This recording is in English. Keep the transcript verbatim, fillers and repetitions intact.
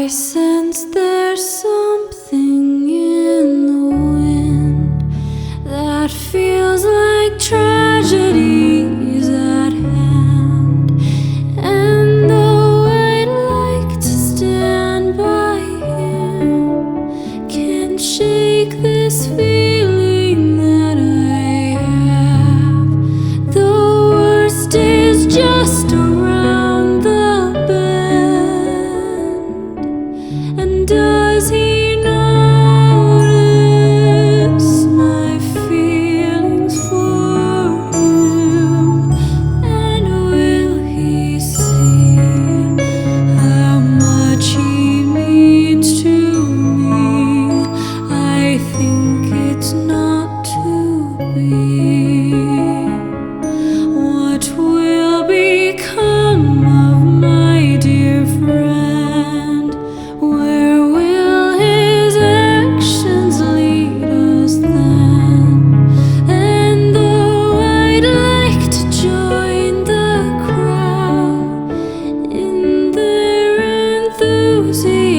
I sense there's something in the wind that feels like tragedy's at hand. And though I'd like to stand by him, can't shake this feeling that I have. The worst is just around the bend. And does he notice my feelings for him? And will he see how much he means to me? I think it's not to be. What will become of my dear friend? Where will his actions lead us then? And though I'd like to join the crowd in their enthusiasm,